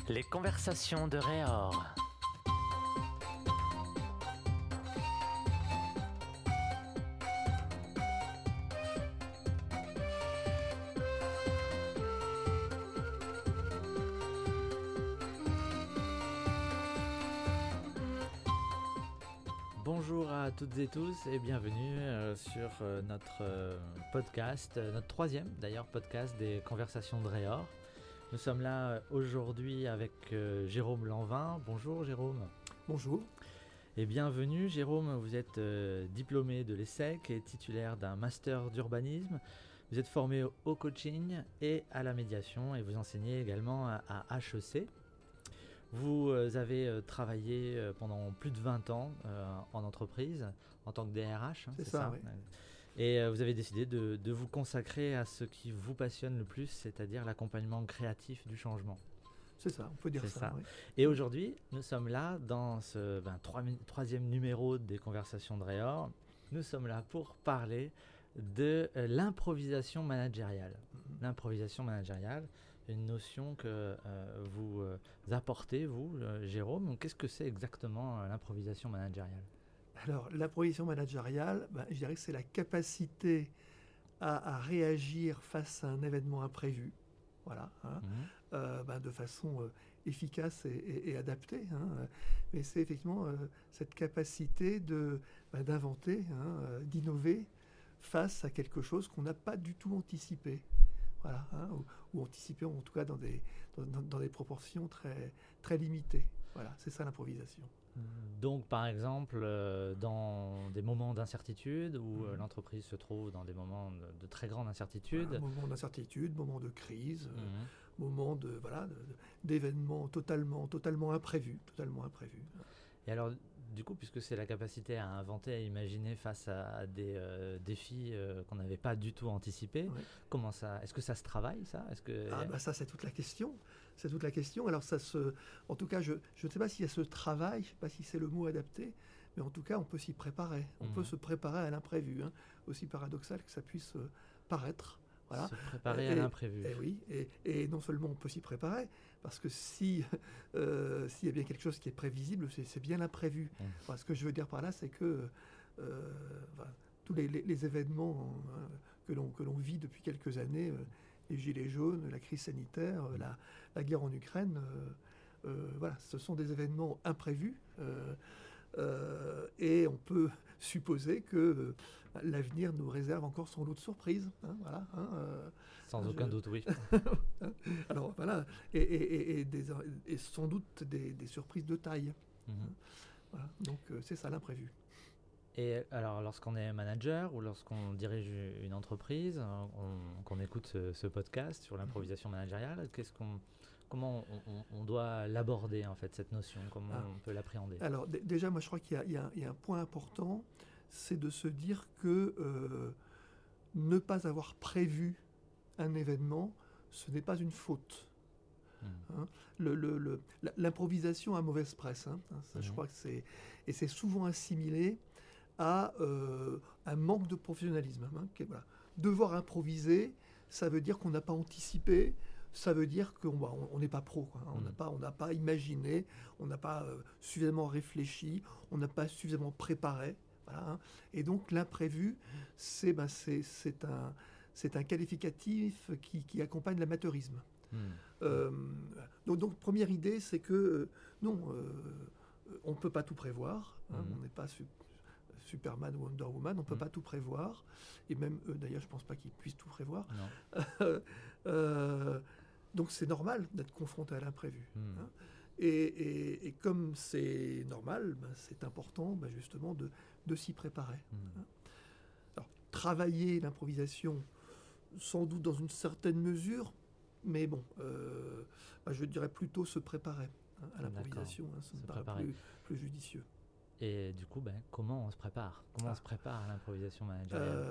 Les conversations de Réor. Bonjour à toutes et tous et bienvenue sur notre podcast, notre troisième d'ailleurs podcast des conversations de Réor. Nous sommes là aujourd'hui avec Jérôme Lanvin. Bonjour Jérôme. Bonjour. Et bienvenue Jérôme, vous êtes diplômé de l'ESSEC et titulaire d'un master d'urbanisme. Vous êtes formé au coaching et à la médiation et vous enseignez également à HEC. Vous avez travaillé pendant plus de 20 ans en entreprise en tant que DRH, c'est ça oui. Et vous avez décidé de vous consacrer à ce qui vous passionne le plus, c'est-à-dire l'accompagnement créatif du changement. C'est ça, on peut dire ça. Oui. Et aujourd'hui, nous sommes là dans ce troisième numéro des conversations de Réor. Nous sommes là pour parler de l'improvisation managériale. L'improvisation managériale, une notion que vous apportez, vous, Jérôme. Qu'est-ce que c'est exactement l'improvisation managériale ? Alors, l'improvisation managériale, je dirais que c'est la capacité à réagir face à un événement imprévu, voilà, de façon efficace et adaptée. Mais c'est effectivement cette capacité d'inventer, d'innover face à quelque chose qu'on n'a pas du tout anticipé. Voilà, ou anticipé en tout cas dans des proportions très, très limitées. Voilà, c'est ça l'improvisation. Donc par exemple, dans des moments d'incertitude où l'entreprise se trouve dans des moments de très grande incertitude. Voilà, moments d'incertitude, moments de crise, moments d'événements totalement imprévus. Et alors, du coup, puisque c'est la capacité à inventer, à imaginer face à des défis qu'on n'avait pas du tout anticipés, comment ça, est-ce que ça se travaille, ça ? Ça, c'est toute la question. C'est toute la question. Alors, en tout cas, je ne sais pas s'il y a ce travail, je ne sais pas si c'est le mot adapté, mais en tout cas, on peut s'y préparer. On peut se préparer à l'imprévu, aussi paradoxal que ça puisse paraître. Voilà. Se préparer à l'imprévu. Oui, et non seulement on peut s'y préparer, parce que s'il y a bien quelque chose qui est prévisible, c'est bien l'imprévu. Enfin, ce que je veux dire par là, c'est que tous les événements que l'on vit depuis quelques années, les gilets jaunes, la crise sanitaire, la guerre en Ukraine, ce sont des événements imprévus. Et on peut supposer que l'avenir nous réserve encore son lot de surprises. Sans aucun doute, oui. Alors voilà, et sans doute des surprises de taille. Voilà, donc c'est ça l'imprévu. Et alors, lorsqu'on est manager ou lorsqu'on dirige une entreprise, qu'on écoute ce podcast sur l'improvisation managériale, comment on doit l'aborder, en fait, cette notion ? Comment on peut l'appréhender ? Alors, déjà, moi, je crois qu'il y a un point important, c'est de se dire que ne pas avoir prévu un événement, ce n'est pas une faute. L'improvisation a mauvaise presse. Ça, je crois que c'est souvent assimilé à un manque de professionnalisme. Devoir improviser, ça veut dire qu'on n'a pas anticipé, ça veut dire qu'on n'est pas pro. On n'a pas imaginé, on n'a pas suffisamment réfléchi, on n'a pas suffisamment préparé. Voilà, Et donc l'imprévu, c'est un qualificatif qui accompagne l'amateurisme. Donc première idée, c'est que on ne peut pas tout prévoir. On n'est pas Superman ou Wonder Woman, on ne peut pas tout prévoir. Et même eux, d'ailleurs, je ne pense pas qu'ils puissent tout prévoir. Donc c'est normal d'être confronté à l'imprévu. Et comme c'est normal, c'est important justement de s'y préparer. Alors, travailler l'improvisation, sans doute dans une certaine mesure, mais je dirais plutôt se préparer à l'improvisation. Ça me paraît plus judicieux. Et du coup, comment on se prépare ? Comment on se prépare à l'improvisation managériale ?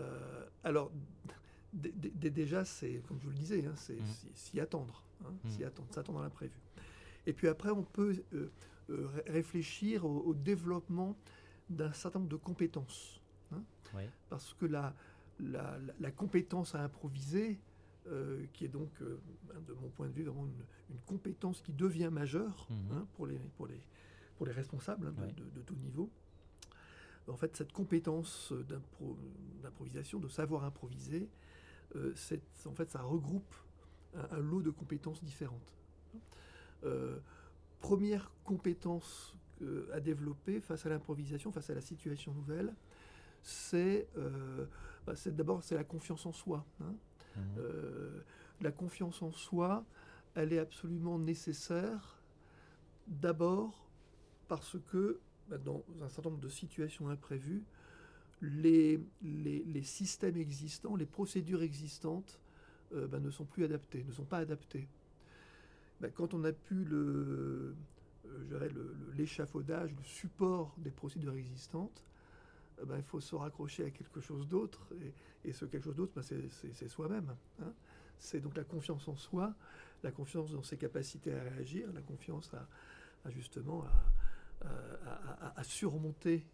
Alors, déjà, c'est, comme je vous le disais, c'est s'y attendre. S'attendre à l'imprévu. Et puis après, on peut réfléchir au développement d'un certain nombre de compétences. Parce que la compétence à improviser, qui est donc, de mon point de vue, vraiment une compétence qui devient majeure pour les responsables de tout niveau. En fait, cette compétence d'improvisation, de savoir improviser, en fait, ça regroupe un lot de compétences différentes. Première compétence à développer face à l'improvisation, face à la situation nouvelle, c'est d'abord la confiance en soi. La confiance en soi, elle est absolument nécessaire, d'abord parce que dans un certain nombre de situations imprévues, les systèmes existants, les procédures existantes ne sont plus adaptées, ne sont pas adaptées. Quand on a pu l'échafaudage, le support des procédures existantes, il faut se raccrocher à quelque chose d'autre, et ce quelque chose d'autre, c'est soi-même. C'est donc la confiance en soi, la confiance dans ses capacités à réagir, la confiance à surmonter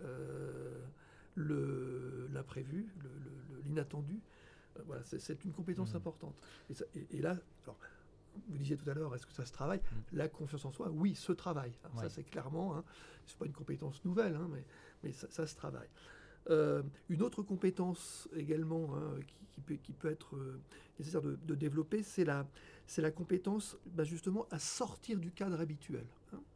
l'imprévu, l'inattendu. Voilà, c'est une compétence importante. Et là, alors, vous disiez tout à l'heure, est-ce que ça se travaille ? La confiance en soi, oui, se travaille. Ça, c'est clairement, c'est pas une compétence nouvelle, mais ça se travaille. Une autre compétence également qui peut être nécessaire de développer, c'est la compétence justement à sortir du cadre habituel,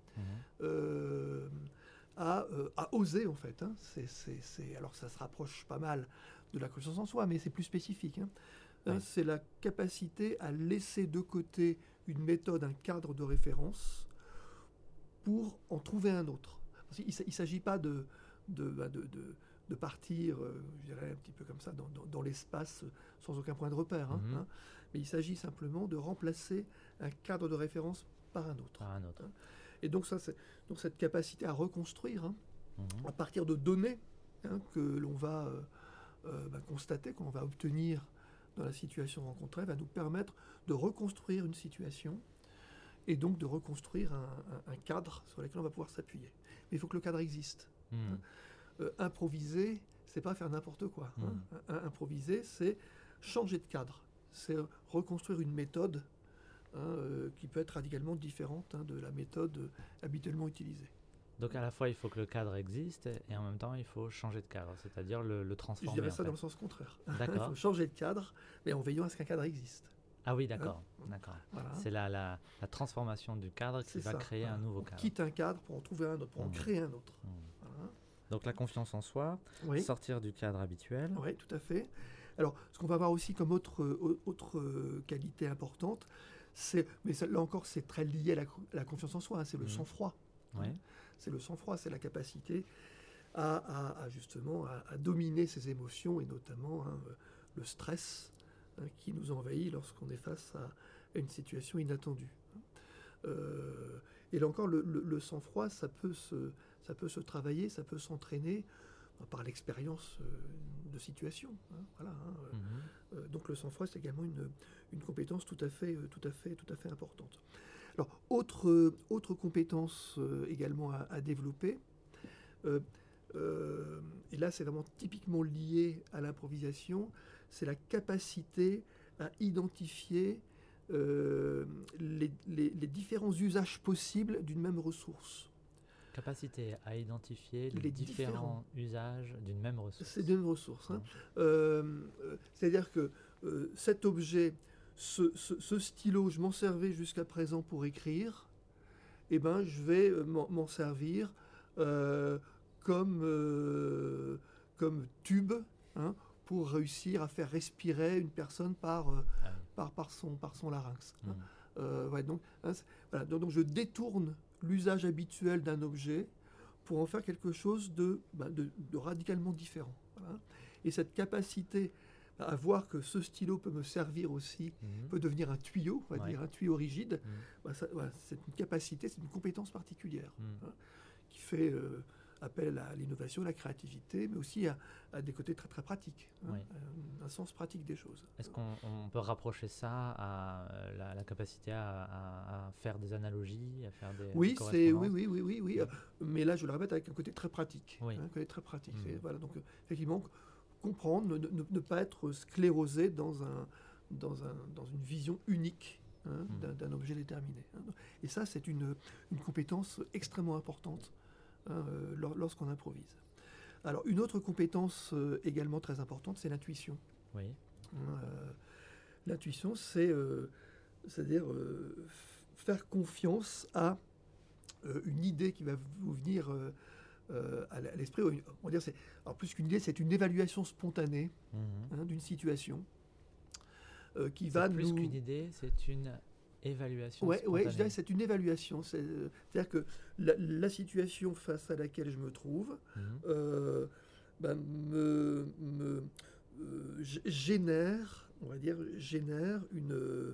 à oser en fait. Alors ça se rapproche pas mal de la confiance en soi, mais c'est plus spécifique. C'est la capacité à laisser de côté une méthode, un cadre de référence pour en trouver un autre. Il ne s'agit pas de partir, je dirais un petit peu comme ça, dans l'espace sans aucun point de repère. Mais il s'agit simplement de remplacer un cadre de référence par un autre. Et donc cette capacité à reconstruire à partir de données que l'on va constater, qu'on va obtenir dans la situation rencontrée, va nous permettre de reconstruire une situation et donc de reconstruire un cadre sur lequel on va pouvoir s'appuyer. Mais il faut que le cadre existe. Improviser, c'est pas faire n'importe quoi. Improviser, c'est changer de cadre. C'est reconstruire une méthode qui peut être radicalement différente de la méthode habituellement utilisée. Donc à la fois il faut que le cadre existe et en même temps il faut changer de cadre, c'est-à-dire le transformer. Je dirais ça dans le sens contraire. D'accord. Il faut changer de cadre, mais en veillant à ce qu'un cadre existe. Ah oui, d'accord. Voilà. C'est la transformation du cadre qui va créer un nouveau cadre. On quitte un cadre pour en trouver un autre, pour en créer un autre. Voilà. Donc la confiance en soi, sortir du cadre habituel. Oui, tout à fait. Alors, ce qu'on va avoir aussi comme autre qualité importante, mais là encore, c'est très lié à la confiance en soi, c'est le sang-froid. C'est le sang-froid, c'est la capacité justement à dominer ses émotions et notamment le stress qui nous envahit lorsqu'on est face à une situation inattendue. Et là encore, le sang-froid, ça peut se travailler, ça peut s'entraîner par l'expérience de situation. Donc le sang-froid, c'est également une compétence tout à fait importante. Alors, autre compétence également à développer, et là c'est vraiment typiquement lié à l'improvisation, c'est la capacité à identifier les différents usages possibles d'une même ressource. Capacité à identifier les différents usages d'une même ressource. C'est d'une ressource. C'est-à-dire que cet objet, ce stylo, je m'en servais jusqu'à présent pour écrire, je vais m'en servir comme tube pour réussir à faire respirer une personne par son larynx. Donc je détourne l'usage habituel d'un objet pour en faire quelque chose de radicalement différent. Voilà. Et cette capacité à voir que ce stylo peut me servir aussi, peut devenir un tuyau, on va dire un tuyau rigide, c'est une capacité, c'est une compétence particulière qui fait appel à l'innovation, à la créativité, mais aussi à des côtés très très pratiques, un sens pratique des choses. Est-ce qu'on peut rapprocher ça à la capacité à faire des analogies, à faire des correspondances ? Oui. Mais là, je le répète, avec un côté très pratique. Un côté très pratique. Voilà, donc effectivement, comprendre, ne pas être sclérosé dans dans une vision unique d'un objet déterminé. Et ça, c'est une compétence extrêmement importante lorsqu'on improvise. Alors, une autre compétence également très importante, c'est l'intuition. Oui. L'intuition, c'est-à-dire faire confiance à une idée qui va vous venir à l'esprit. On va dire, alors plus qu'une idée, c'est une évaluation spontanée d'une situation qui va plus nous... qu'une idée, c'est une évaluation Oui, spontanée. je dirais que c'est une évaluation. C'est-à-dire que la situation face à laquelle je me trouve génère, on va dire, une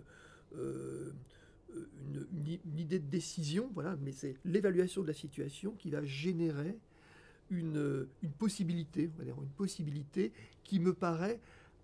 idée de décision, voilà, mais c'est l'évaluation de la situation qui va générer une possibilité, on va dire, une possibilité qui me paraît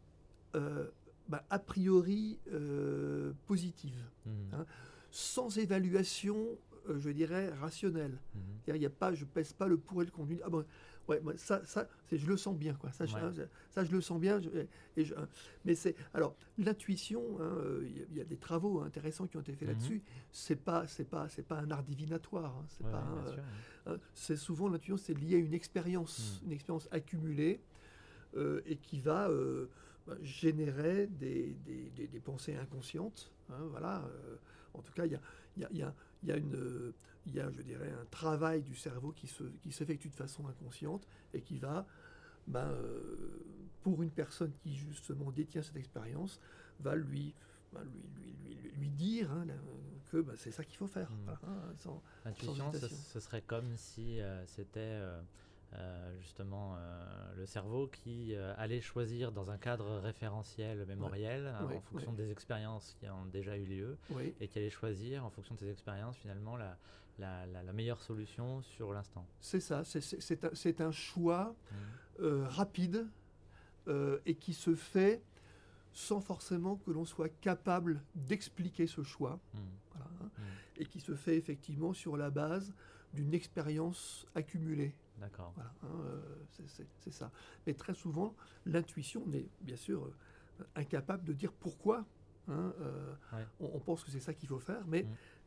a priori positive, sans évaluation, je dirais, rationnelle. C'est-à-dire, il y a pas, je pèse pas le pour et le contre. Ah bon, ouais, je le sens bien, quoi. Ça, je le sens bien. Mais c'est alors l'intuition. Il y a des travaux intéressants qui ont été faits là-dessus. C'est pas un art divinatoire. C'est souvent l'intuition, c'est lié à une expérience accumulée et qui va générer des pensées inconscientes. Voilà. En tout cas, il y a je dirais, un travail du cerveau qui s'effectue de façon inconsciente et qui va, pour une personne qui justement détient cette expérience, va lui dire que c'est ça qu'il faut faire. L'intuition, ce serait comme si c'était justement le cerveau qui allait choisir dans un cadre référentiel mémoriel en fonction des expériences qui ont déjà eu lieu et qui allait choisir en fonction de ces expériences finalement la meilleure solution sur l'instant. C'est ça, c'est un choix rapide et qui se fait sans forcément que l'on soit capable d'expliquer ce choix, et qui se fait effectivement sur la base d'une expérience accumulée. D'accord. Voilà, c'est ça. Mais très souvent, l'intuition, on est bien sûr incapable de dire pourquoi. On pense que c'est ça qu'il faut faire, mais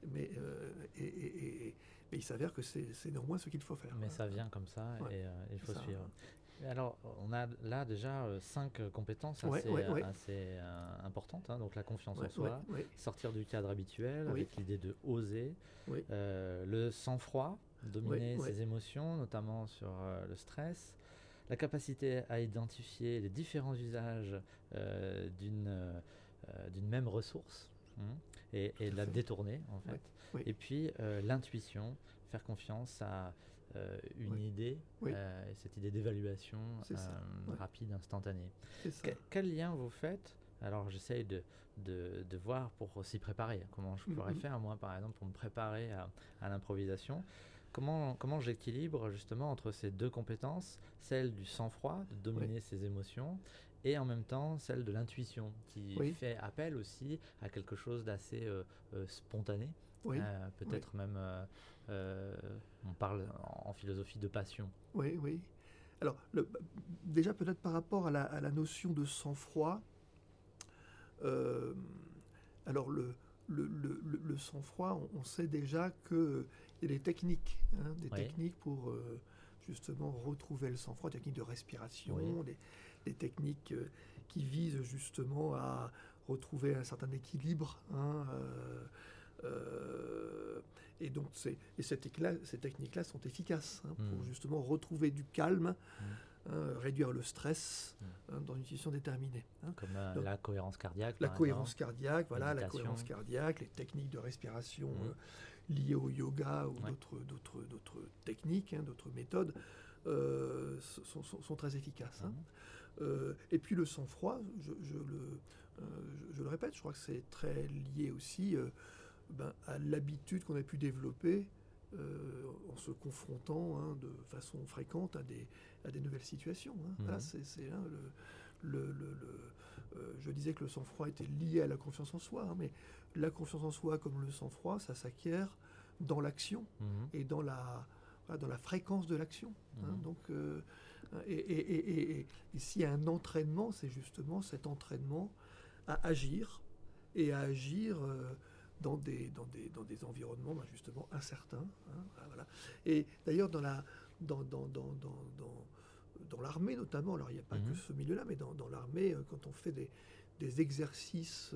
il s'avère que c'est néanmoins ce qu'il faut faire. Mais ça vient comme ça et il faut suivre. Alors, on a là déjà 5 compétences assez importantes. Donc la confiance en soi, sortir du cadre habituel avec l'idée de oser, le sang-froid, dominer ses émotions, notamment sur le stress, la capacité à identifier les différents usages d'une même ressource et la détourner en fait. Et puis l'intuition, faire confiance à une idée, cette idée d'évaluation rapide, instantanée. Quel lien vous faites? Alors j'essaye de voir pour s'y préparer. Comment je pourrais faire moi par exemple pour me préparer à l'improvisation? Comment j'équilibre justement entre ces deux compétences, celle du sang-froid, de dominer ses émotions, et en même temps celle de l'intuition, qui fait appel aussi à quelque chose d'assez spontané, peut-être même, on parle en philosophie de passion. Oui. Alors, déjà peut-être par rapport à la notion de sang-froid, alors le sang-froid, on sait déjà qu'il y a des techniques, techniques pour justement retrouver le sang-froid, des techniques de respiration, des techniques qui visent justement à retrouver un certain équilibre. Et donc ces techniques-là sont efficaces pour justement retrouver du calme, réduire le stress dans une situation déterminée. Comme la cohérence cardiaque. La cohérence cardiaque, les techniques de respiration liées au yoga ou d'autres techniques, d'autres méthodes sont très efficaces. Et puis le sang-froid, je le répète, je crois que c'est très lié aussi à l'habitude qu'on a pu développer en se confrontant de façon fréquente à des nouvelles situations. Voilà, je disais que le sang-froid était lié à la confiance en soi, mais la confiance en soi comme le sang-froid, ça s'acquiert dans l'action et dans la fréquence de l'action. Donc, et s'il y a un entraînement, c'est justement cet entraînement à agir, et à agir dans des environnements justement incertains. Voilà. Et d'ailleurs, dans l'armée notamment, alors il n'y a pas que ce milieu-là, mais dans l'armée, quand on fait des exercices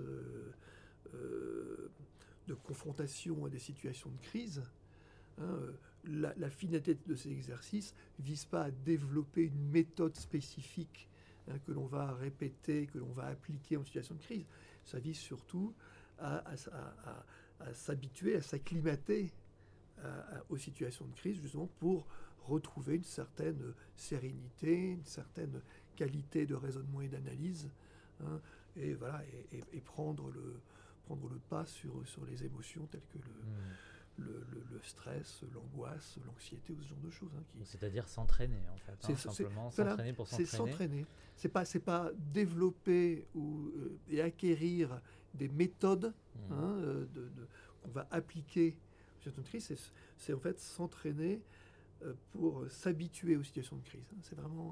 de confrontation à des situations de crise, la finalité de ces exercices ne vise pas à développer une méthode spécifique que l'on va répéter, que l'on va appliquer en situation de crise. Ça vise surtout à s'habituer, à s'acclimater aux situations de crise, justement pour retrouver une certaine sérénité, une certaine qualité de raisonnement et d'analyse, et voilà, et prendre le pas sur les émotions telles que le stress, l'angoisse, l'anxiété ou ce genre de choses. C'est-à-dire s'entraîner, en fait. Simplement s'entraîner pour s'entraîner. C'est s'entraîner. C'est pas développer et acquérir des méthodes qu'on va appliquer aux situations de crise. C'est en fait s'entraîner pour s'habituer aux situations de crise. C'est vraiment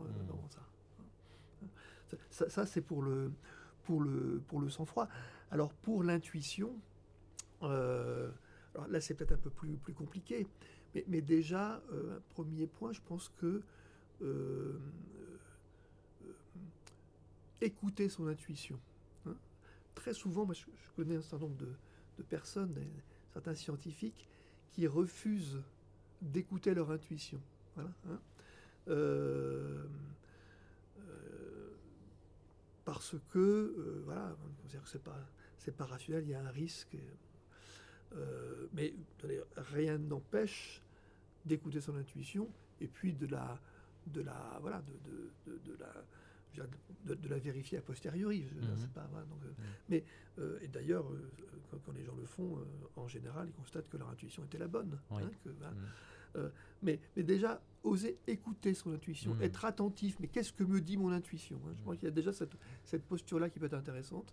ça. Ça, c'est pour le sang-froid. Alors, pour l'intuition, alors là, c'est peut-être un peu plus compliqué, mais déjà, un premier point, je pense que écouter son intuition. Très souvent, moi, je connais un certain nombre de personnes, certains scientifiques, qui refusent d'écouter leur intuition. Voilà. Parce que, voilà, c'est pas rationnel, il y a un risque. Mais rien n'empêche d'écouter son intuition et puis de la vérifier a posteriori. C'est pas, voilà, donc, mais et d'ailleurs, quand les gens le font, en général, ils constatent que leur intuition était la bonne. Oui. Mais déjà, oser écouter son intuition, être attentif, mais qu'est-ce que me dit mon intuition, Je pense qu'il y a déjà cette posture-là qui peut être intéressante.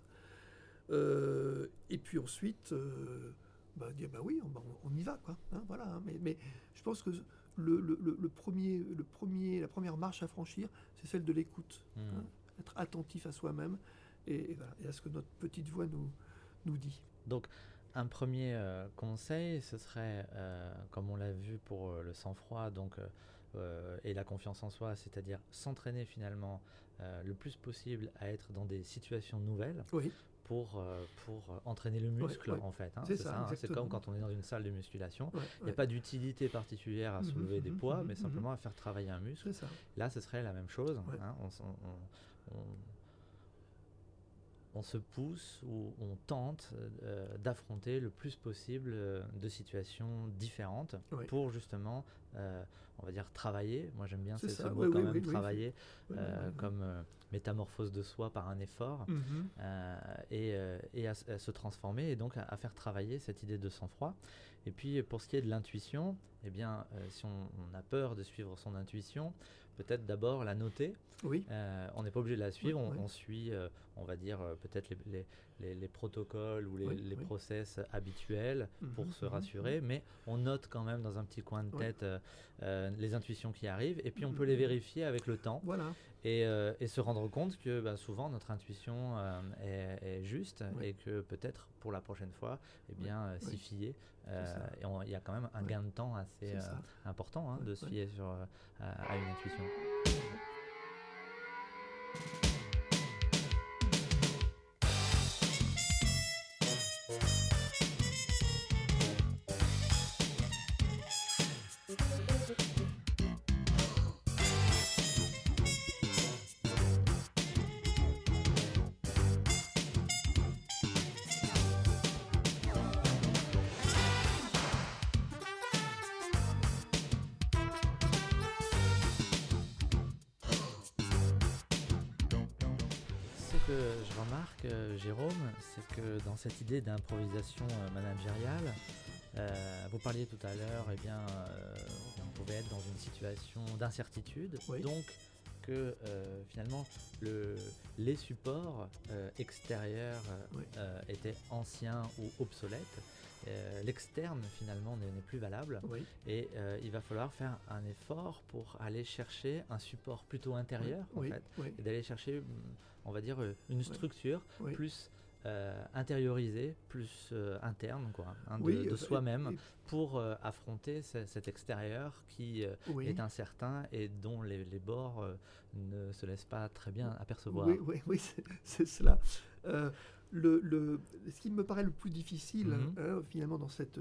Et puis ensuite, dire oui, on y va, quoi. Voilà. Mais je pense que la première marche à franchir, c'est celle de l'écoute. Être attentif à soi-même et à ce que notre petite voix nous dit. Donc, un premier conseil, ce serait, comme on l'a vu pour le sang-froid, et la confiance en soi, c'est-à-dire s'entraîner finalement le plus possible à être dans des situations nouvelles. Oui. Pour entraîner le muscle, en fait. C'est ça. C'est comme quand on est dans une salle de musculation. Il n'y a pas pas d'utilité particulière à soulever des poids, mais simplement à faire travailler un muscle. C'est ça. Là, ce serait la même chose. On se pousse ou on tente d'affronter le plus possible de situations différentes pour justement, on va dire, travailler. Moi, j'aime bien ce mot travailler, comme métamorphose de soi par un effort, et à se transformer, et donc à faire travailler cette idée de sang-froid. Et puis, pour ce qui est de l'intuition, eh bien, si on a peur de suivre son intuition, peut-être d'abord la noter. Oui. On n'est pas obligé de la suivre, on suit, on va dire, peut-être les protocoles ou les process habituels pour se rassurer, mais on note quand même dans un petit coin de tête les intuitions qui arrivent, et puis on peut les vérifier avec le temps. Voilà. Et se rendre compte que souvent notre intuition est juste, et que peut-être pour la prochaine fois, s'y fier. Et il y a quand même un gain de temps assez important de se fier à une intuition. Ce que je remarque, Jérôme, c'est que dans cette idée d'improvisation managériale, vous parliez tout à l'heure, on pouvait être dans une situation d'incertitude, donc que finalement les supports extérieurs étaient anciens ou obsolètes. L'externe finalement n'est plus valable et il va falloir faire un effort pour aller chercher un support plutôt intérieur en fait, et d'aller chercher, on va dire, une structure plus intériorisée, plus interne quoi, de soi-même pour affronter cet extérieur qui est incertain et dont les bords ne se laissent pas très bien apercevoir. Oui, c'est cela. Ce qui me paraît le plus difficile finalement dans cet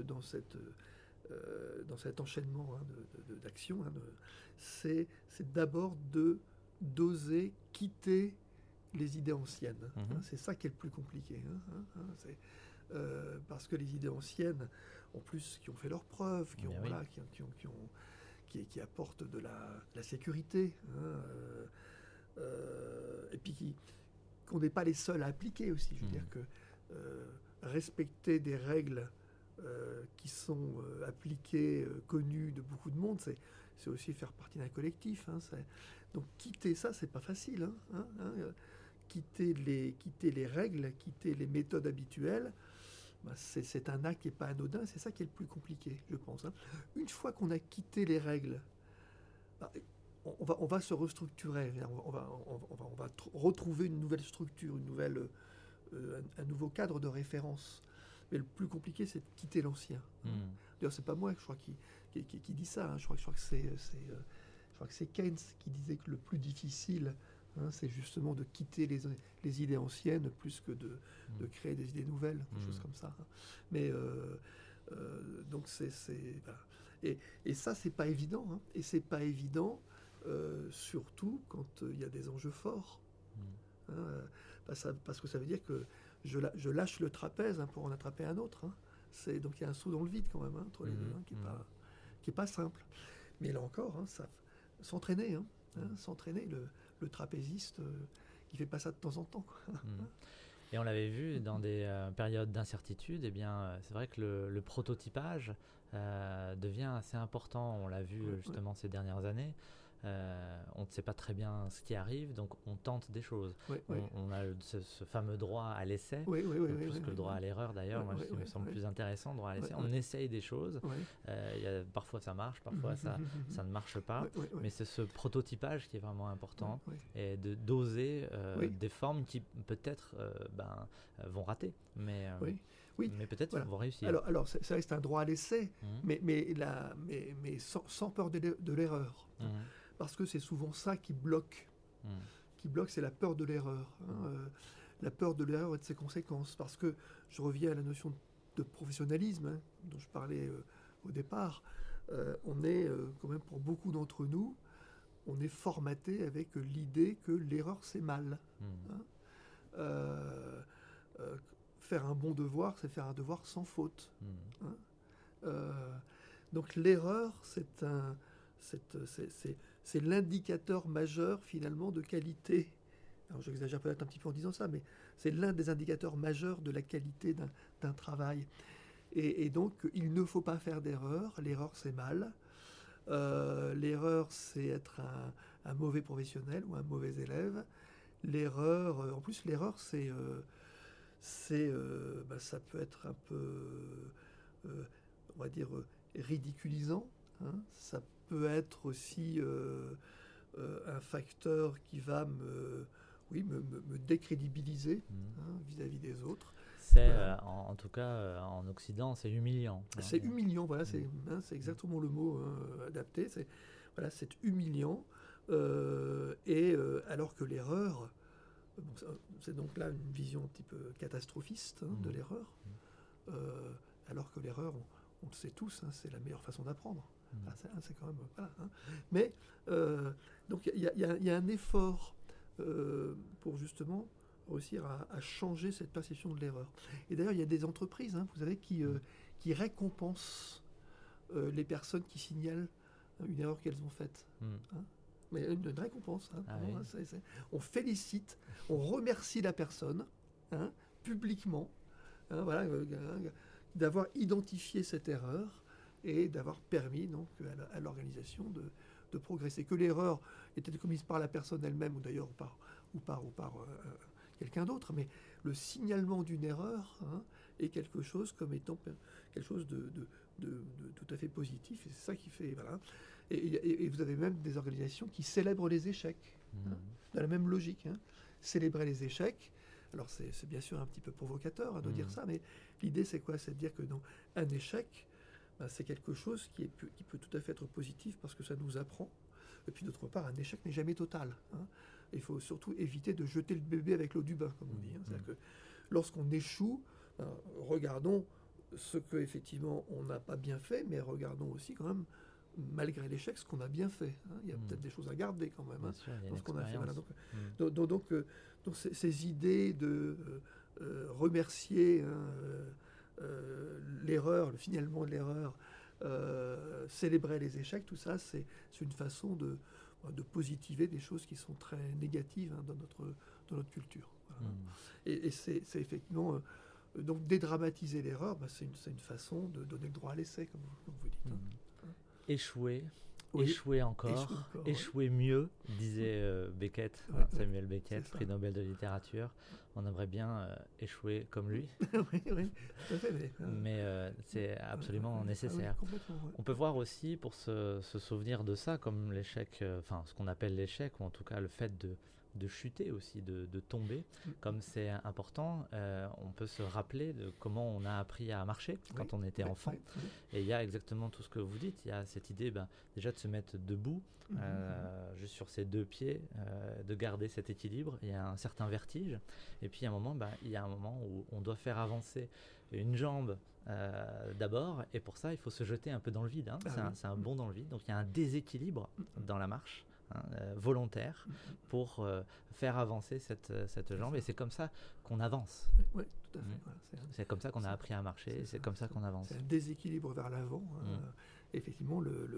enchaînement d'actions, c'est d'abord d'oser quitter les idées anciennes. C'est ça qui est le plus compliqué. Parce que les idées anciennes, en plus, qui ont fait leurs preuves, qui apportent de la sécurité, et puis qu'on n'est pas les seuls à appliquer aussi. Je veux dire que respecter des règles qui sont appliquées, connues de beaucoup de monde, c'est aussi faire partie d'un collectif. Donc quitter ça, c'est pas facile. Quitter les règles, quitter les méthodes habituelles, c'est un acte qui n'est pas anodin. C'est ça qui est le plus compliqué, je pense. Une fois qu'on a quitté les règles, on va se restructurer, on va retrouver une nouvelle structure, un nouveau cadre de référence. Mais le plus compliqué, c'est de quitter l'ancien. D'ailleurs, c'est pas moi, je crois, qui dit ça. Je crois que c'est Keynes qui disait que le plus difficile, c'est justement de quitter les idées anciennes plus que de créer des idées nouvelles, quelque chose comme ça. Mais donc voilà. Et ça, c'est pas évident. Et c'est pas évident. Surtout quand il y a des enjeux forts. Parce que ça veut dire que je lâche le trapèze pour en attraper un autre. Donc il y a un saut dans le vide quand même entre les deux, qui n'est pas simple. Mais là encore, s'entraîner. S'entraîner, le trapéziste, il ne fait pas ça de temps en temps. Et on l'avait vu dans des périodes d'incertitude, c'est vrai que le prototypage devient assez important. On l'a vu justement ces dernières années. On ne sait pas très bien ce qui arrive, donc on tente des choses. On a ce fameux droit à l'essai, plus que le droit à l'erreur d'ailleurs, ce qui me semble plus intéressant, droit à l'essai. On essaye des choses, parfois ça marche, parfois ça ne marche pas, mais c'est ce prototypage qui est vraiment important, et d'oser des formes qui peut-être vont rater, mais peut-être vont réussir. Alors ça reste un droit à l'essai, mais sans peur de l'erreur. Parce que c'est souvent ça qui bloque. C'est la peur de l'erreur. La peur de l'erreur et de ses conséquences. Parce que je reviens à la notion de professionnalisme dont je parlais au départ. On est, quand même, pour beaucoup d'entre nous, on est formaté avec l'idée que l'erreur, c'est mal. Faire un bon devoir, c'est faire un devoir sans faute. Donc l'erreur, c'est l'indicateur majeur finalement de qualité. Alors j'exagère peut-être un petit peu en disant ça, mais c'est l'un des indicateurs majeurs de la qualité d'un travail. Et donc il ne faut pas faire d'erreur. L'erreur, c'est mal. L'erreur, c'est être un mauvais professionnel ou un mauvais élève. L'erreur, en plus l'erreur, ça peut être un peu, on va dire, ridiculisant. Ça peut être aussi un facteur qui va me décrédibiliser vis-à-vis des autres. C'est, en tout cas, en Occident, c'est humiliant. C'est humiliant, voilà, c'est exactement le mot adapté. C'est humiliant. Alors que l'erreur, c'est donc là une vision un petit peu catastrophiste de l'erreur. Alors que l'erreur, on le sait tous, c'est la meilleure façon d'apprendre. C'est quand même Mais donc il y a un effort pour justement réussir à changer cette perception de l'erreur. Et d'ailleurs, il y a des entreprises, vous savez, qui récompensent les personnes qui signalent une erreur qu'elles ont faite. Mais une récompense. On félicite, on remercie la personne publiquement, d'avoir identifié cette erreur et d'avoir permis donc à l'organisation de progresser. Que l'erreur était commise par la personne elle-même, ou d'ailleurs par quelqu'un d'autre, mais le signalement d'une erreur est quelque chose comme étant quelque chose de tout à fait positif, et c'est ça qui fait... Voilà. Et vous avez même des organisations qui célèbrent les échecs, dans la même logique. Célébrer les échecs, alors c'est bien sûr un petit peu provocateur de dire ça, mais l'idée c'est quoi? C'est de dire que un échec, c'est quelque chose qui peut tout à fait être positif parce que ça nous apprend. Et puis d'autre part, un échec n'est jamais total. Il faut surtout éviter de jeter le bébé avec l'eau du bain, comme on dit. C'est-à-dire que lorsqu'on échoue, regardons ce qu'effectivement on n'a pas bien fait, mais regardons aussi quand même, malgré l'échec, ce qu'on a bien fait. Il y a peut-être des choses à garder quand même. Dans ce qu'on a fait. Voilà. Donc ces idées de remercier l'erreur, le signalement de l'erreur, célébrer les échecs, tout ça, c'est une façon de positiver des choses qui sont très négatives dans notre culture. Voilà. Et c'est effectivement... donc dédramatiser l'erreur, c'est une façon de donner le droit à l'essai, comme vous dites. Échouer, échouer encore, échouer mieux, disait Beckett, Samuel Beckett, prix Nobel de littérature. On aimerait bien échouer comme lui. Oui, tout à fait. Mais c'est absolument nécessaire. On peut voir aussi, pour se souvenir de ça, comme l'échec, ce qu'on appelle l'échec, ou en tout cas le fait de chuter aussi, de tomber, comme c'est important, on peut se rappeler de comment on a appris à marcher quand on était enfant. Et il y a exactement tout ce que vous dites, il y a cette idée déjà de se mettre debout, juste sur ses deux pieds, de garder cet équilibre. Il y a un certain vertige, et puis il y a un moment où on doit faire avancer une jambe d'abord, et pour ça il faut se jeter un peu dans le vide, c'est un bond dans le vide, donc il y a un déséquilibre dans la marche. Volontaire pour faire avancer cette jambe, et c'est comme ça qu'on avance. Oui, tout à fait. Voilà, c'est comme ça qu'on a appris à marcher, c'est comme ça qu'on avance. C'est un déséquilibre vers l'avant. Effectivement,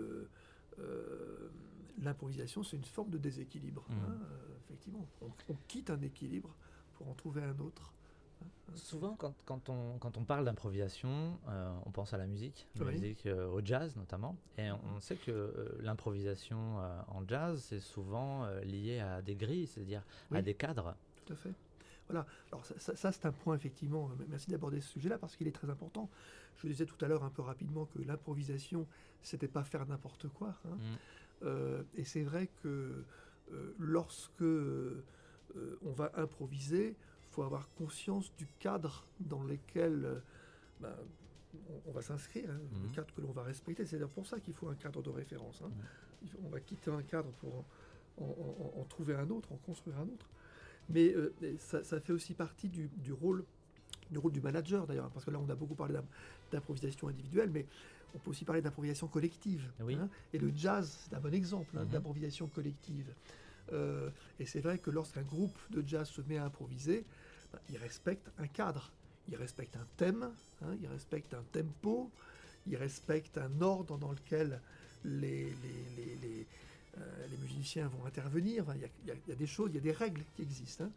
l'improvisation, c'est une forme de déséquilibre. Effectivement, on quitte un équilibre pour en trouver un autre. Souvent, quand on parle d'improvisation, on pense à la musique, au jazz notamment, et on sait que l'improvisation en jazz, c'est souvent lié à des grilles, c'est-à-dire à des cadres. Tout à fait. Voilà. Alors ça c'est un point, effectivement, merci d'aborder ce sujet-là, parce qu'il est très important. Je disais tout à l'heure un peu rapidement que l'improvisation, c'était pas faire n'importe quoi. Et c'est vrai que lorsque on va improviser, il faut avoir conscience du cadre dans lequel on va s'inscrire, le cadre que l'on va respecter. C'est d'ailleurs pour ça qu'il faut un cadre de référence. On va quitter un cadre pour en trouver un autre, en construire un autre. Mais ça fait aussi partie du rôle du manager, d'ailleurs, parce que là on a beaucoup parlé d'improvisation individuelle, mais on peut aussi parler d'improvisation collective. Et le jazz, c'est un bon exemple d'improvisation collective. Et c'est vrai que lorsqu'un groupe de jazz se met à improviser, il respecte un cadre, il respecte un thème, il respecte un tempo, il respecte un ordre dans lequel les musiciens vont intervenir. Il y a des choses, il y a des règles qui existent.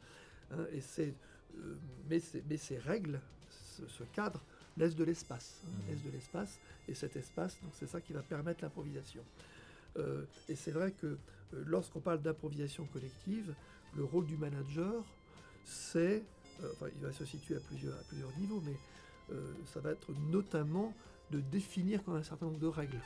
Mais ces règles, ce cadre, laisse de l'espace. Et cet espace, donc c'est ça qui va permettre l'improvisation. Et c'est vrai que lorsqu'on parle d'improvisation collective, le rôle du manager, c'est, il va se situer à plusieurs niveaux, mais ça va être notamment de définir quand même un certain nombre de règles.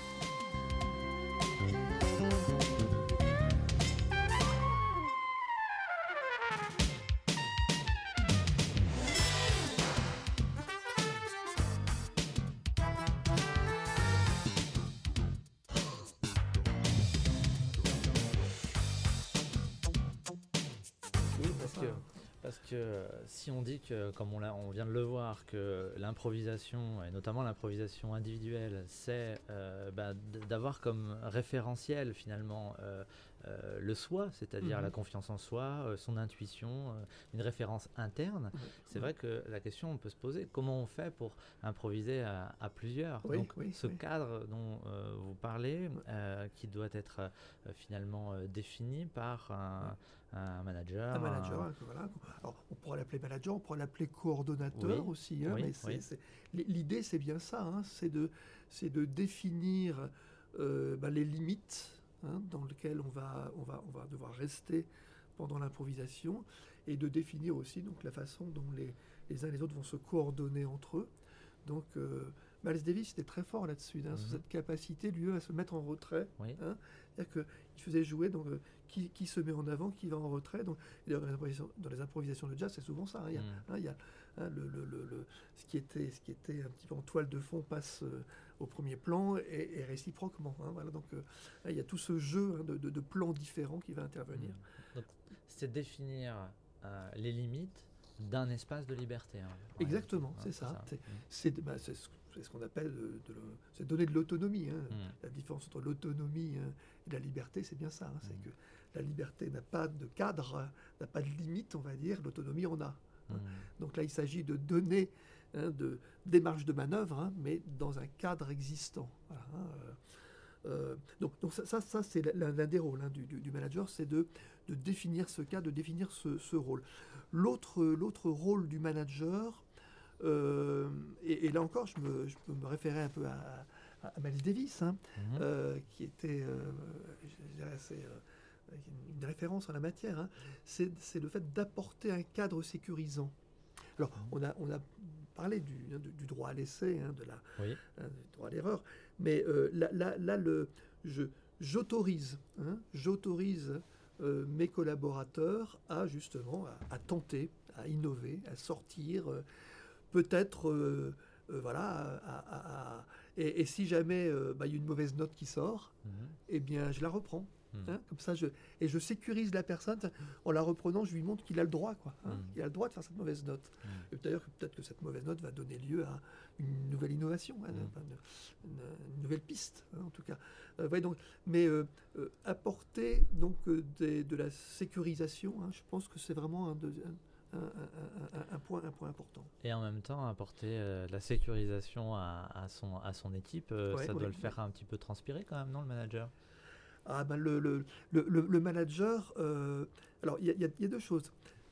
Parce que si on dit que, comme on vient de le voir, que l'improvisation, et notamment l'improvisation individuelle, c'est d'avoir comme référentiel finalement le soi, c'est-à-dire la confiance en soi, son intuition, une référence interne, c'est vrai que la question on peut se poser, comment on fait pour improviser à plusieurs? Ce cadre dont vous parlez, qui doit être finalement défini par un manager. Voilà. Alors, on pourrait l'appeler manager, on pourrait l'appeler coordonnateur aussi. Mais l'idée, c'est bien ça. C'est de définir les limites dans lequel on va devoir rester pendant l'improvisation, et de définir aussi donc, la façon dont les uns et les autres vont se coordonner entre eux. Donc, Miles Davis était très fort là-dessus, sur cette capacité, lui, à se mettre en retrait. Oui. C'est-à-dire qu'il faisait jouer donc, qui se met en avant, qui va en retrait. Donc, dans les improvisations de jazz, c'est souvent ça. Il y a ce qui était un petit peu en toile de fond passe au premier plan et réciproquement. Voilà, donc, il y a tout ce jeu de plans différents qui va intervenir. Donc, c'est définir les limites d'un espace de liberté. Exactement, c'est ça. C'est ce qu'on appelle c'est donner de l'autonomie. La différence entre l'autonomie et la liberté, c'est bien ça. C'est que la liberté n'a pas de cadre, n'a pas de limite, on va dire. L'autonomie en a. Donc là, il s'agit de donner des marges de manœuvre, mais dans un cadre existant. Voilà, donc ça c'est l'un des rôles du manager, c'est de définir ce cadre, de définir ce rôle. L'autre rôle du manager, et là encore, je peux me référer un peu à Miles Davis, qui était, je dirais, une référence en la matière. C'est le fait d'apporter un cadre sécurisant. Alors, on a parlé du droit à l'essai, du droit à l'erreur, mais là j'autorise mes collaborateurs à justement à tenter, à innover, à sortir, peut-être, voilà, et si jamais il y a une mauvaise note qui sort, eh bien je la reprends. Comme ça, je sécurise la personne. En la reprenant, je lui montre qu'il a le droit, qu'il a le droit de faire cette mauvaise note. Et d'ailleurs, peut-être que cette mauvaise note va donner lieu à une nouvelle innovation, une nouvelle piste, en tout cas. Mais apporter donc de la sécurisation, je pense que c'est vraiment un point important. Et en même temps, apporter de la sécurisation à son équipe, ça doit le faire un petit peu transpirer quand même, non, le manager? Le manager, alors il y a deux choses.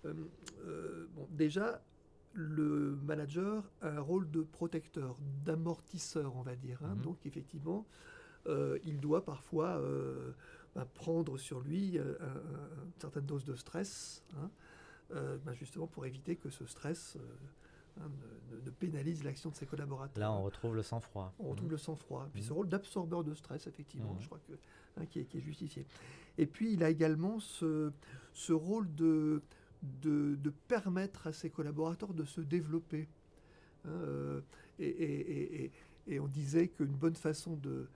Déjà, le manager a un rôle de protecteur, d'amortisseur, on va dire. Donc effectivement, il doit parfois prendre sur lui une certaine dose de stress, justement pour éviter que ce stress ne pénalise l'action de ses collaborateurs. Là, on retrouve le sang-froid. On retrouve le sang-froid. Puis ce rôle d'absorbeur de stress, effectivement, je crois que qui est justifié. Et puis, il a également ce rôle de permettre à ses collaborateurs de se développer. Et on disait qu'une bonne façon de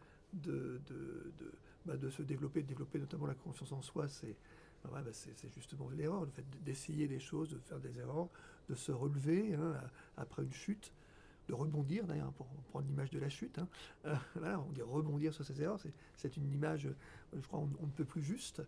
se développer, de développer notamment la confiance en soi, c'est justement l'erreur, le fait d'essayer des choses, de faire des erreurs, de se relever après une chute, de rebondir d'ailleurs, pour prendre l'image de la chute. Voilà, on dit rebondir sur ses erreurs, c'est une image, je crois, on ne peut plus juste.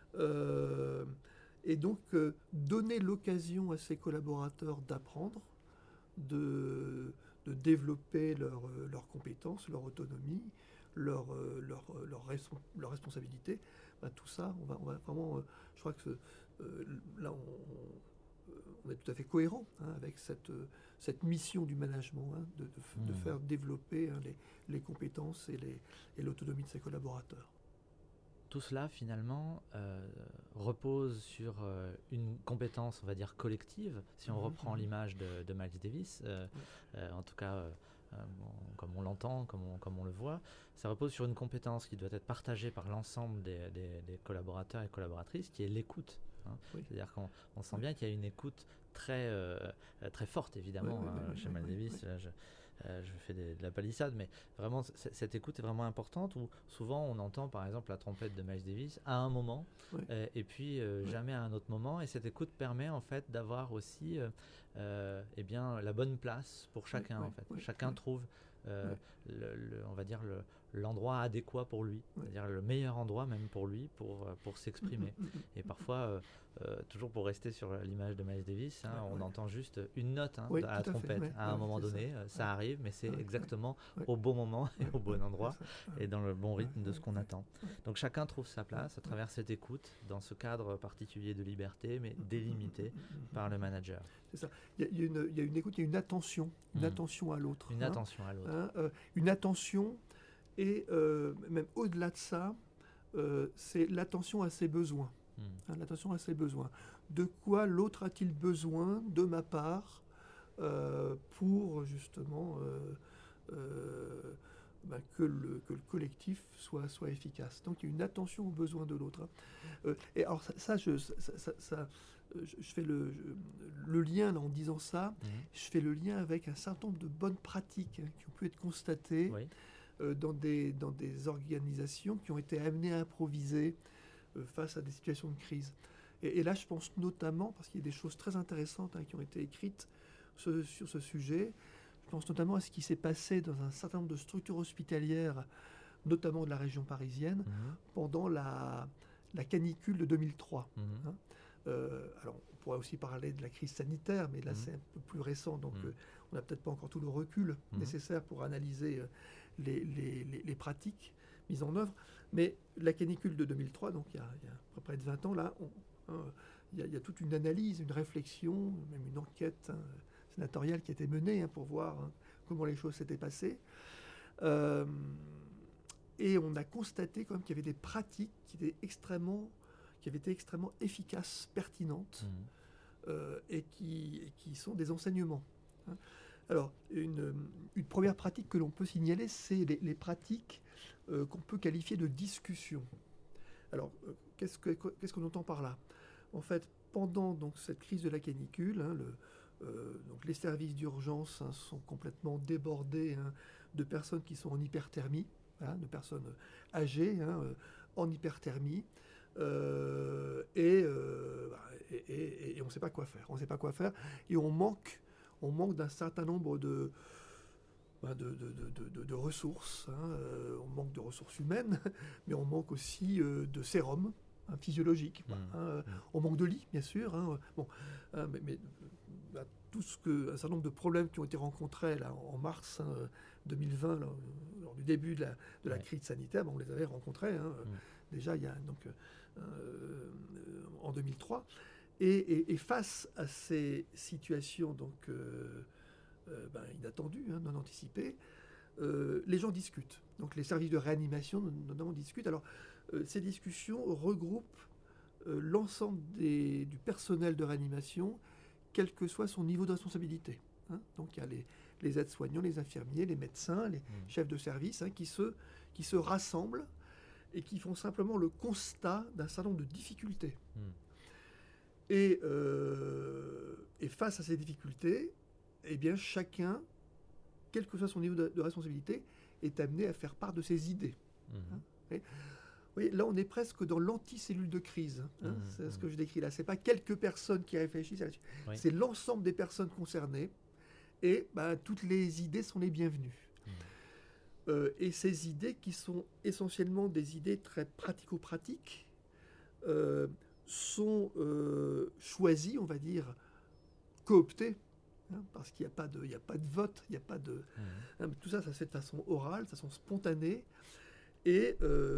Et donc, donner l'occasion à ses collaborateurs d'apprendre, de développer leurs compétences, leur autonomie, leur responsabilité, tout ça, on va vraiment, je crois que là, on est tout à fait cohérent avec cette mission du management, de faire développer les compétences et l'autonomie de ses collaborateurs. Tout cela, finalement, repose sur une compétence, on va dire, collective, si on reprend l'image de Miles Davis, en tout cas, comme on l'entend, comme on le voit, ça repose sur une compétence qui doit être partagée par l'ensemble des collaborateurs et collaboratrices, qui est l'écoute. C'est-à-dire qu'on sent bien qu'il y a une écoute très forte, évidemment, chez Miles Davis. Là, je fais de la palissade, mais vraiment, cette écoute est vraiment importante, où souvent on entend par exemple la trompette de Miles Davis à un moment, et puis jamais à un autre moment, et cette écoute permet en fait d'avoir aussi la bonne place pour chacun. En fait. Chacun trouve on va dire l'endroit adéquat pour lui, c'est-à-dire le meilleur endroit même pour lui pour s'exprimer. Et parfois, toujours pour rester sur l'image de Miles Davis, on entend juste une note à la trompette à un moment donné, ça arrive, mais c'est exactement au bon moment et au bon endroit et dans le bon rythme de ce qu'on attend. Donc chacun trouve sa place à travers cette écoute dans ce cadre particulier de liberté, mais délimité par le manager. C'est ça. Il y a une écoute, il y a une attention à l'autre. Une attention à l'autre. Une attention, et même au-delà de ça, c'est l'attention à ses besoins. L'attention à ses besoins. De quoi l'autre a-t-il besoin de ma part pour justement que le collectif soit efficace. Donc il y a une attention aux besoins de l'autre. Et alors je fais le lien là, en disant ça, je fais le lien avec un certain nombre de bonnes pratiques qui ont pu être constatées dans des organisations qui ont été amenées à improviser face à des situations de crise. Et là, je pense notamment, parce qu'il y a des choses très intéressantes qui ont été écrites sur ce sujet, je pense notamment à ce qui s'est passé dans un certain nombre de structures hospitalières, notamment de la région parisienne, pendant la canicule de 2003. Alors, on pourrait aussi parler de la crise sanitaire, mais là, c'est un peu plus récent, donc on n'a peut-être pas encore tout le recul nécessaire pour analyser les pratiques mises en œuvre. Mais la canicule de 2003, donc il y a à peu près de 20 ans, là, il y a toute une analyse, une réflexion, même une enquête sénatoriale qui a été menée pour voir comment les choses s'étaient passées. Et on a constaté quand même qu'il y avait des pratiques qui avaient été extrêmement efficaces, pertinentes, et qui sont des enseignements. Alors, une première pratique que l'on peut signaler, c'est les pratiques qu'on peut qualifier de discussion. Alors, qu'est-ce qu'on entend par là? En fait, pendant donc, cette crise de la canicule, donc les services d'urgence sont complètement débordés de personnes qui sont en hyperthermie, de personnes âgées en hyperthermie, et on ne sait pas quoi faire. On ne sait pas quoi faire, et on manque d'un certain nombre de ressources. On manque de ressources humaines, mais on manque aussi de sérum physiologique. On manque de lits, bien sûr. Mais un certain nombre de problèmes qui ont été rencontrés là, en mars 2020, là, lors du début de la crise sanitaire, on les avait rencontrés déjà en 2003. Et face à ces situations donc, inattendues, non anticipées, les gens discutent. Donc les services de réanimation notamment discutent. Alors ces discussions regroupent l'ensemble du personnel de réanimation, quel que soit son niveau de responsabilité. Donc il y a les aides-soignants, les infirmiers, les médecins, les chefs de service qui se rassemblent et qui font simplement le constat d'un certain nombre de difficultés. Et face à ces difficultés, eh bien, chacun, quel que soit son niveau de responsabilité, est amené à faire part de ses idées. Oui, là, on est presque dans l'anticellule de crise. C'est ce que je décris là. Ce n'est pas quelques personnes qui réfléchissent là-dessus. C'est l'ensemble des personnes concernées. Et toutes les idées sont les bienvenues. Et ces idées, qui sont essentiellement des idées très pratico-pratiques, sont choisies, on va dire, cooptées, parce qu'il n'y a pas de vote, il n'y a pas de... tout ça, ça se fait de façon orale, de façon spontanée, et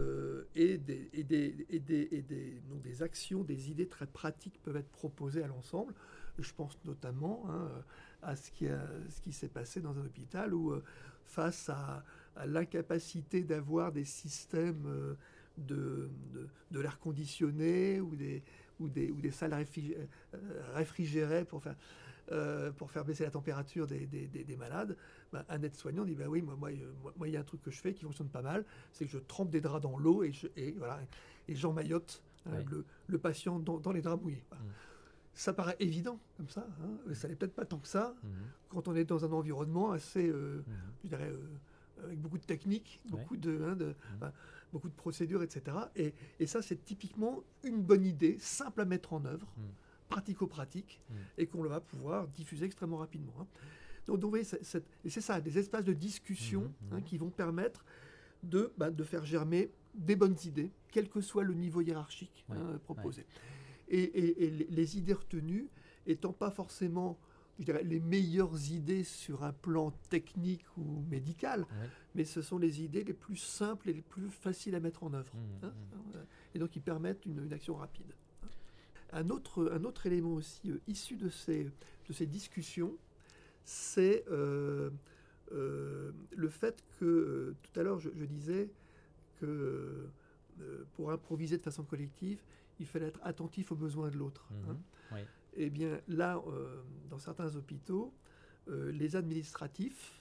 des actions, des idées très pratiques peuvent être proposées à l'ensemble. Je pense notamment à ce qui s'est passé dans un hôpital où, face à l'incapacité d'avoir des systèmes de l'air conditionné ou des salles réfrigérées pour faire baisser la température des malades, un aide-soignant dit oui, moi il y a un truc que je fais qui fonctionne pas mal, c'est que je trempe des draps dans l'eau et j'emmaillote le patient dans les draps mouillés. Ça paraît évident comme ça, mais ça n'est peut-être pas tant que ça quand on est dans un environnement assez, je dirais, avec beaucoup de techniques, beaucoup de procédures, etc. Et ça, c'est typiquement une bonne idée, simple à mettre en œuvre, pratico-pratique, et qu'on va pouvoir diffuser extrêmement rapidement. Donc vous voyez, c'est ça, des espaces de discussion qui vont permettre de faire germer des bonnes idées, quel que soit le niveau hiérarchique proposé. Et les idées retenues étant pas forcément, je dirais, les meilleures idées sur un plan technique ou médical, mais ce sont les idées les plus simples et les plus faciles à mettre en œuvre. Et donc, ils permettent une action rapide. Un autre élément aussi issu de ces discussions, c'est le fait que, tout à l'heure, je disais que pour improviser de façon collective, il fallait être attentif aux besoins de l'autre. Oui. Eh bien, là, dans certains hôpitaux, les administratifs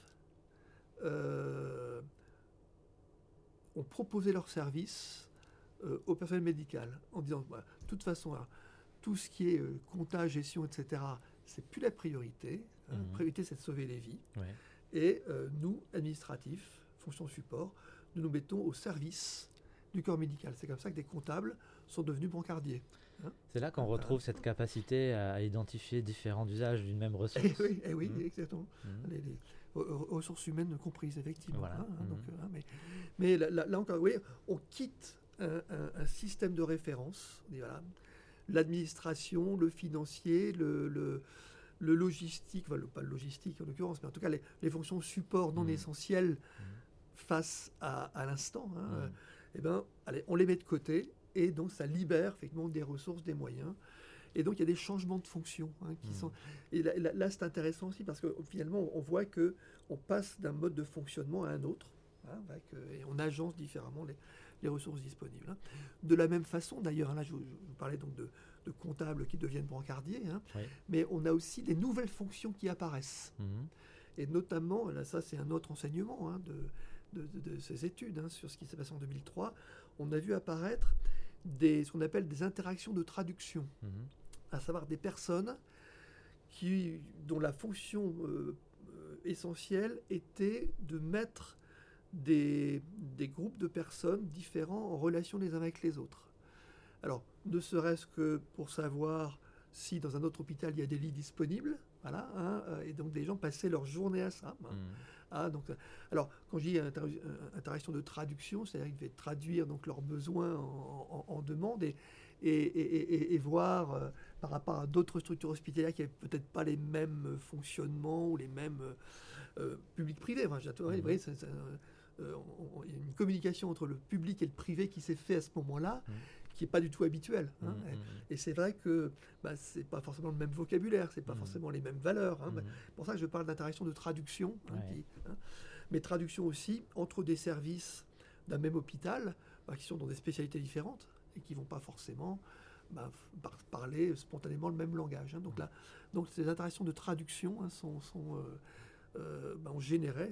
ont proposé leurs services au personnel médical en disant, de toute façon, tout ce qui est comptage, gestion, etc., c'est plus la priorité. La priorité, c'est de sauver les vies. Ouais. Et nous, administratifs, fonction support, nous nous mettons au service du corps médical. C'est comme ça que des comptables sont devenus brancardiers. C'est là qu'on retrouve cette capacité à identifier différents usages d'une même ressource. Oui, exactement. Les ressources humaines comprises, effectivement. Voilà. Mais là encore, oui, on quitte un système de référence. On dit, voilà, l'administration, le financier, le logistique, enfin, pas le logistique en l'occurrence, mais en tout cas les fonctions support non essentielles face à l'instant. Eh ben, allez, on les met de côté. Et donc, ça libère effectivement des ressources, des moyens. Et donc, il y a des changements de fonction qui sont... Et là, c'est intéressant aussi parce que finalement, on voit qu'on passe d'un mode de fonctionnement à un autre. Et on agence différemment les ressources disponibles. De la même façon, d'ailleurs, là, je vous parlais donc de comptables qui deviennent brancardiers, mais on a aussi des nouvelles fonctions qui apparaissent. Et notamment, là, ça, c'est un autre enseignement de ces études sur ce qui s'est passé en 2003. On a vu apparaître ce qu'on appelle des interactions de traduction, à savoir des personnes dont la fonction essentielle était de mettre des groupes de personnes différents en relation les uns avec les autres. Alors, ne serait-ce que pour savoir si dans un autre hôpital il y a des lits disponibles, voilà, et donc des gens passaient leur journée à ça. Donc, alors, quand je dis interaction de traduction, c'est-à-dire qu'ils devaient traduire donc, leurs besoins en demande et voir par rapport à d'autres structures hospitalières qui n'avaient peut-être pas les mêmes fonctionnements ou les mêmes publics-privés. Enfin, il y a une communication entre le public et le privé qui s'est fait à ce moment-là, qui n'est pas du tout habituel. Et c'est vrai que ce n'est pas forcément le même vocabulaire, ce n'est pas forcément les mêmes valeurs. C'est pour ça que je parle d'interaction de traduction, mais traduction aussi entre des services d'un même hôpital qui sont dans des spécialités différentes et qui ne vont pas forcément parler spontanément le même langage. Donc ces interactions de traduction ont généré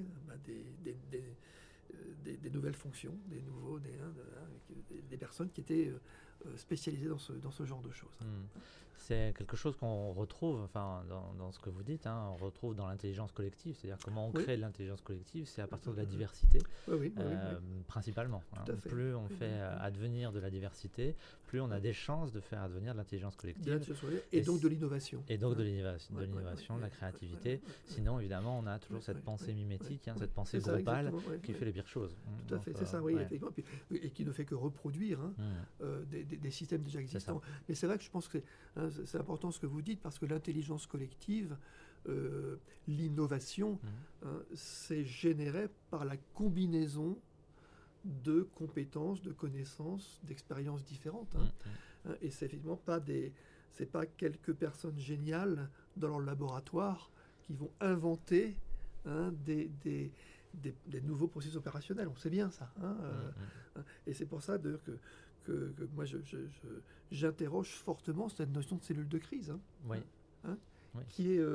des nouvelles fonctions, des personnes qui étaient spécialisées dans ce genre de choses. C'est quelque chose qu'on retrouve dans ce que vous dites, on retrouve dans l'intelligence collective, c'est-à-dire comment on crée de l'intelligence collective, c'est à partir de la diversité, principalement. Plus on fait advenir de la diversité, plus on a des chances de faire advenir de l'intelligence collective. Et donc de l'innovation. Et donc de l'innovation, de la créativité. Sinon, évidemment, on a toujours cette pensée mimétique, cette pensée globale qui fait les pires choses. Tout à fait, c'est ça, effectivement. Et qui ne fait que reproduire des systèmes déjà existants. Mais c'est vrai que je pense que c'est important ce que vous dites, parce que l'intelligence collective, l'innovation, c'est généré par la combinaison de compétences, de connaissances, d'expériences différentes. Et c'est effectivement c'est pas quelques personnes géniales dans leur laboratoire qui vont inventer des nouveaux processus opérationnels. On sait bien ça. Et c'est pour ça que moi j'interroge fortement cette notion de cellule de crise, qui est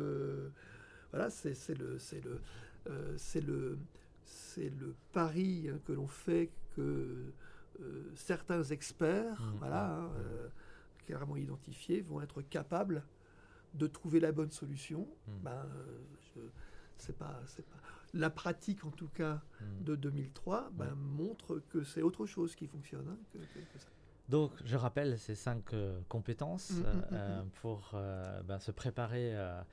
c'est le pari que l'on fait que certains experts clairement identifiés vont être capables de trouver la bonne solution. C'est pas la pratique en tout cas de 2003 montre que c'est autre chose qui fonctionne que ça. Donc, je rappelle ces 5 compétences pour se préparer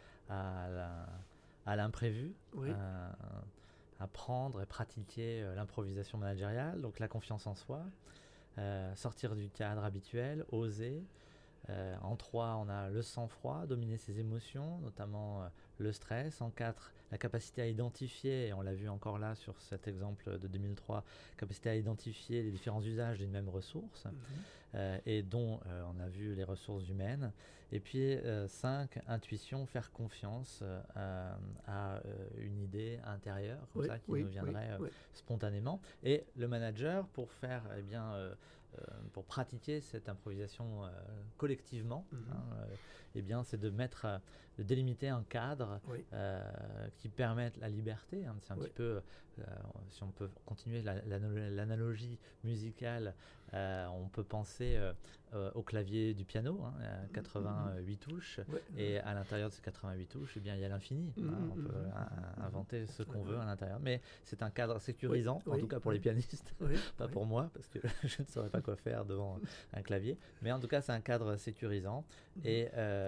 à l'imprévu, apprendre et pratiquer l'improvisation managériale, donc la confiance en soi, sortir du cadre habituel, oser. En 3, on a le sang-froid, dominer ses émotions, notamment le stress. En 4, la capacité à identifier, et on l'a vu encore là sur cet exemple de 2003, capacité à identifier les différents usages d'une même ressource, et dont on a vu les ressources humaines. Et puis 5, intuition, faire confiance à une idée intérieure, comme ça, qui nous viendrait spontanément. Et le manager, pour faire pour pratiquer cette improvisation collectivement, eh bien, c'est de délimiter un cadre qui permette la liberté. C'est un petit peu, si on peut continuer l'analogie musicale, on peut penser au clavier du piano, 88 touches, et à l'intérieur de ces 88 touches, eh bien, il y a l'infini. On peut inventer ce qu'on veut à l'intérieur, mais c'est un cadre sécurisant, en tout cas pour les pianistes, pas pour moi, parce que je ne saurais pas quoi faire devant un clavier, mais en tout cas, c'est un cadre sécurisant et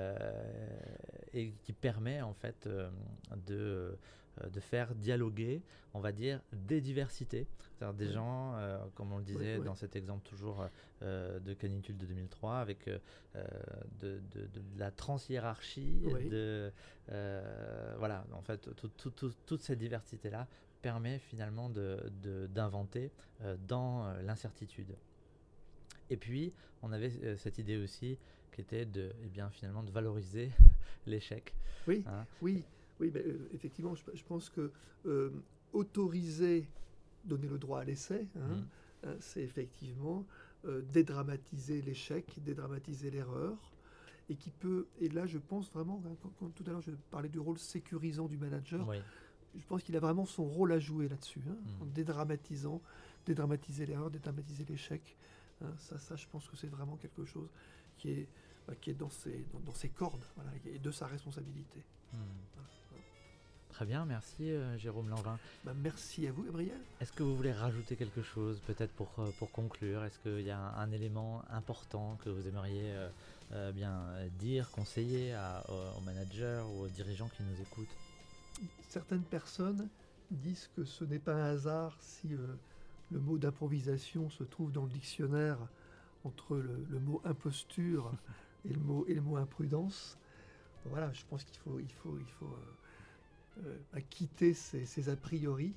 qui permet en fait de faire dialoguer, on va dire, des diversités. C'est-à-dire des gens, comme on le disait dans cet exemple toujours de Canicule de 2003, avec de la transhiérarchie, voilà, en fait, toute cette diversité-là permet finalement d'inventer dans l'incertitude. Et puis, on avait cette idée aussi qui était finalement de valoriser l'échec. Oui, mais, effectivement, je pense que autoriser, donner le droit à l'essai, c'est effectivement dédramatiser l'échec, dédramatiser l'erreur, et là je pense vraiment, quand tout à l'heure je parlais du rôle sécurisant du manager, je pense qu'il a vraiment son rôle à jouer là-dessus, en dédramatiser l'erreur, dédramatiser l'échec. Ça, je pense que c'est vraiment quelque chose qui est dans ses cordes, et de sa responsabilité. Très bien, merci Jérôme Lanvin. Merci à vous, Gabriel. Est-ce que vous voulez rajouter quelque chose, peut-être pour conclure? Est-ce qu'il y a un élément important que vous aimeriez dire, conseiller aux managers ou aux dirigeants qui nous écoutent? Certaines personnes disent que ce n'est pas un hasard si le mot d'improvisation se trouve dans le dictionnaire entre le mot imposture et le mot imprudence. Voilà, je pense qu'il faut quitter ces a priori.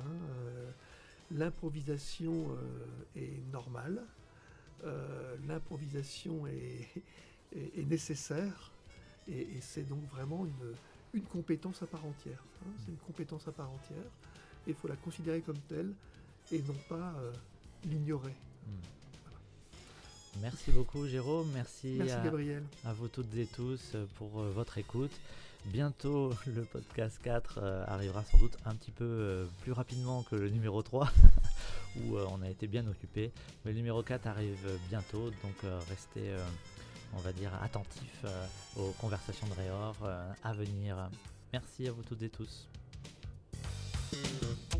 L'improvisation est normale, l'improvisation est nécessaire, et c'est donc vraiment une compétence à part entière. C'est une compétence à part entière, et il faut la considérer comme telle et non pas l'ignorer. Voilà. Merci beaucoup Jérôme, merci Gabriel. À vous toutes et tous pour votre écoute. Bientôt, le podcast 4 arrivera sans doute un petit peu plus rapidement que le numéro 3, où on a été bien occupé. Mais le numéro 4 arrive bientôt, donc restez, on va dire, attentifs aux conversations de Réor à venir. Merci à vous toutes et tous.